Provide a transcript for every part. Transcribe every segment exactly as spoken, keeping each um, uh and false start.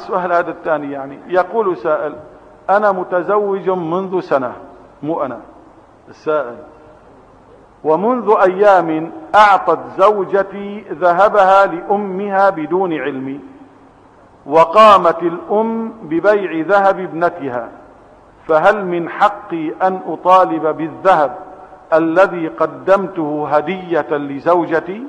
السؤال هذا الثاني، يعني يقول سائل: أنا متزوج منذ سنة، مو أنا السائل، ومنذ أيام أعطت زوجتي ذهبها لأمها بدون علمي، وقامت الأم ببيع ذهب ابنتها، فهل من حقي أن أطالب بالذهب الذي قدمته هدية لزوجتي؟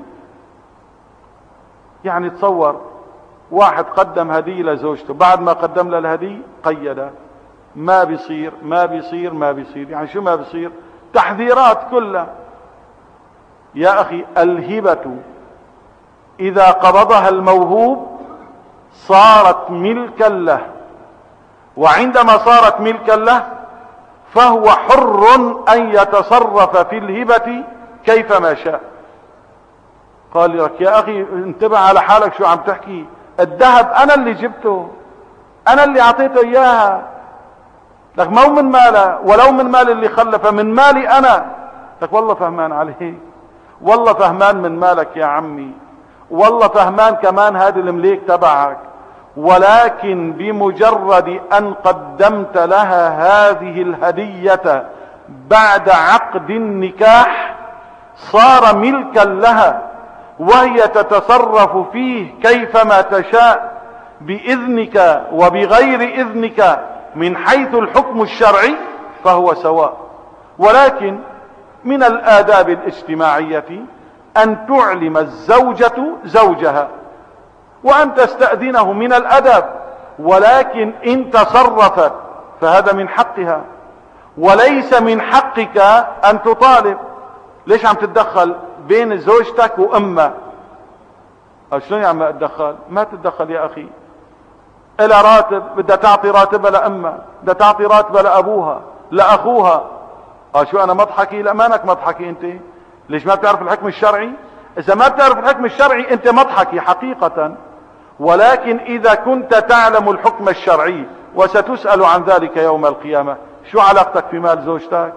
يعني تصور واحد قدم هدية لزوجته، بعد ما قدم لها الهدية قيدها، ما بيصير ما بيصير ما بيصير. يعني شو ما بيصير؟ تحذيرات كلها. يا أخي، الهبة إذا قبضها الموهوب صارت ملكا له، وعندما صارت ملكا له فهو حر أن يتصرف في الهبة كيفما شاء. قال لك: يا أخي انتبه على حالك، شو عم تحكي؟ الذهب أنا اللي جبته، أنا اللي أعطيته إياها. لك مو من ماله، ولو من مال اللي خلفه، من مالي أنا. لك والله فهمان عليه، والله فهمان من مالك يا عمي، والله فهمان كمان هذه المليك تبعك، ولكن بمجرد أن قدمت لها هذه الهدية بعد عقد النكاح صار ملكا لها، وهي تتصرف فيه كيفما تشاء بإذنك وبغير إذنك من حيث الحكم الشرعي، فهو سواء. ولكن من الآداب الاجتماعية أن تعلم الزوجة زوجها، وأن تستأذنه من الأدب، ولكن إن تصرفت فهذا من حقها، وليس من حقك أن تطالب. ليش عم تتدخل بين زوجتك وأمها؟ شلون يا عم اتدخل؟ ما تتدخل يا أخي. إلى راتب، بدها تعطي راتبها لأمها، بدها تعطي راتبها لأبوها لأخوها. اه شو أنا مضحكي؟ لا مانك مضحكي أنت. ليش ما بتعرف الحكم الشرعي؟ إذا ما بتعرف الحكم الشرعي أنت مضحكي حقيقة. ولكن إذا كنت تعلم الحكم الشرعي، وستسأل عن ذلك يوم القيامة، شو علاقتك في مال زوجتك؟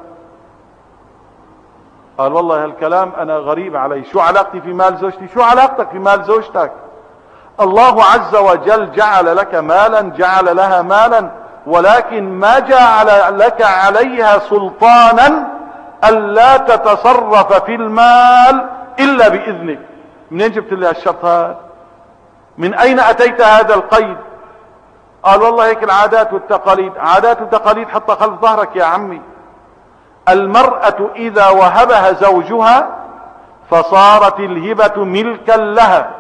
قال: والله هالكلام أنا غريب علي، شو علاقتي في مال زوجتي؟ شو علاقتك في مال زوجتك؟ الله عز وجل جعل لك مالا، جعل لها مالا، ولكن ما جعل لك عليها سلطانا ألا تتصرف في المال إلا بإذنك. منين جبت لي هالشرط هذا؟ من أين أتيت هذا القيد؟ قال: والله هيك العادات والتقاليد. عادات وتقاليد حتى خلف ظهرك يا عمي. المرأة إذا وهبها زوجها فصارت الهبة ملكا لها،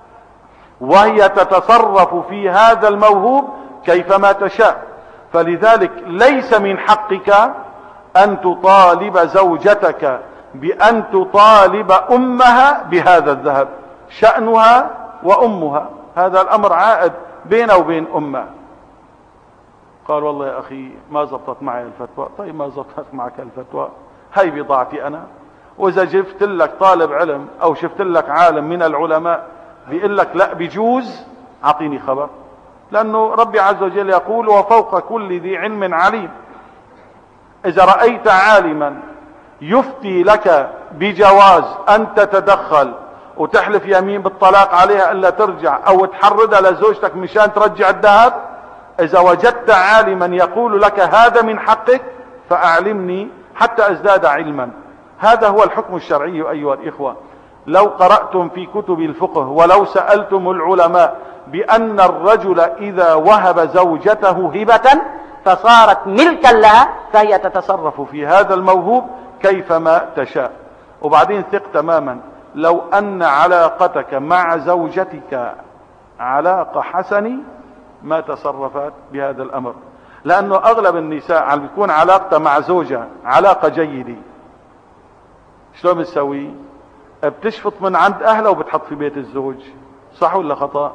وهي تتصرف في هذا الموهوب كيفما تشاء. فلذلك ليس من حقك أن تطالب زوجتك بأن تطالب أمها بهذا الذهب. شأنها وأمها، هذا الأمر عائد بينه وبين أمها. قال: والله يا أخي ما زبطت معي الفتوى. طيب ما زبطت معك الفتوى، هاي بضاعتي أنا، وإذا شفت لك طالب علم أو شفت لك عالم من العلماء بيقول لك لا بيجوز، أعطيني خبر. لأنه ربي عز وجل يقول: وفوق كل ذي علم عليم. إذا رأيت عالما يفتي لك بجواز أن تتدخل وتحلف يمين بالطلاق عليها ألا ترجع، أو تحرضها لزوجتك مشان ترجع الذهب، إذا وجدت عالما يقول لك هذا من حقك فأعلمني حتى أزداد علما. هذا هو الحكم الشرعي أيها الإخوة. لو قرأتم في كتب الفقه ولو سألتم العلماء بأن الرجل إذا وهب زوجته هبة فصارت ملكا لها، فهي تتصرف في هذا الموهوب كيفما تشاء. وبعدين ثق تماما، لو أن علاقتك مع زوجتك علاقة حسنة ما تصرفت بهذا الأمر. لأنه أغلب النساء عم بيكون علاقتها مع زوجها علاقة جيدة، شلون بتسوي؟ بتشفط من عند أهلها وبتحط في بيت الزوج. صح ولا خطأ؟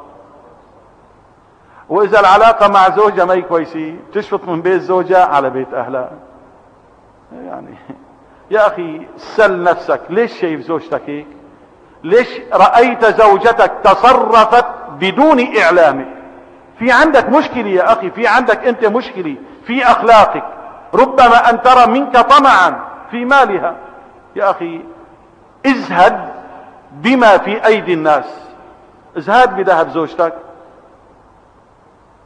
وإذا العلاقة مع زوجها ما هي كويسة بتشفط من بيت زوجها على بيت أهلها. يعني يا أخي سل نفسك، ليش شايف زوجتك هيك؟ ليش رأيت زوجتك تصرفت بدون إعلامك؟ في عندك مشكلة يا أخي، في عندك أنت مشكلة في أخلاقك، ربما أن ترى منك طمعا في مالها. يا أخي ازهد بما في أيدي الناس، ازهد بذهب زوجتك.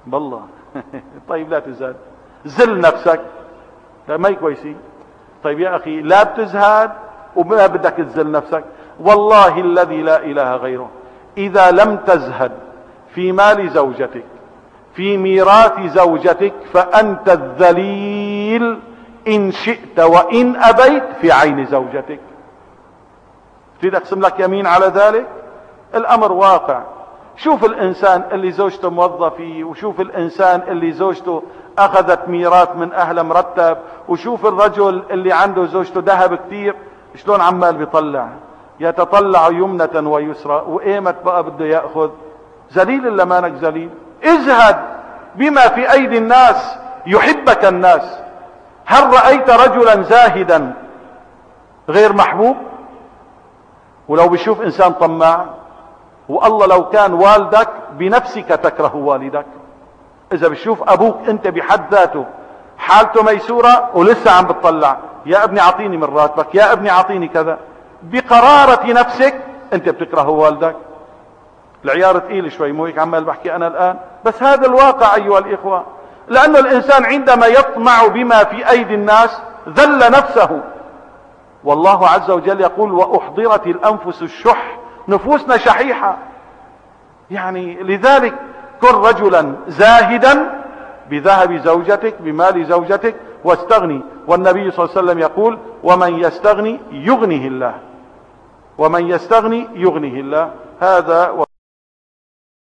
بالله. طيب لا تزهد، زل نفسك، لا ما هي كويسين. طيب يا اخي لا بتزهد وما بدك تزل نفسك، والله الذي لا اله غيره اذا لم تزهد في مال زوجتك في ميراث زوجتك فانت الذليل ان شئت وان ابيت في عين زوجتك. تريد اقسم لك يمين على ذلك؟ الامر واقع. شوف الانسان اللي زوجته موظفة، وشوف الانسان اللي زوجته اخذت ميراث من اهل مرتب، وشوف الرجل اللي عنده زوجته ذهب كثير شلون عمال بيطلع، يتطلع يمنة ويسرى، وايمت بقى بده ياخذ. ذليل الا مانك ذليل؟ ازهد بما في ايدي الناس يحبك الناس. هل رأيت رجلا زاهدا غير محبوب؟ ولو بيشوف انسان طماع، والله لو كان والدك بنفسك تكره والدك. اذا بتشوف ابوك انت بحد ذاته حالته ميسورة ولسه عم بتطلع، يا ابني اعطيني من راتبك، يا ابني اعطيني كذا، بقرارة نفسك انت بتكره والدك. العيار ثقيل شوي، مو هيك عمال بحكي انا الان، بس هذا الواقع ايها الاخوة. لان الانسان عندما يطمع بما في ايدي الناس ذل نفسه. والله عز وجل يقول واحضرت الانفس الشح، نفوسنا شحيحة. يعني لذلك كن رجلا زاهدا بذهب زوجتك بمال زوجتك واستغني. والنبي صلى الله عليه وسلم يقول ومن يستغني يغنه الله، ومن يستغني يغنه الله. هذا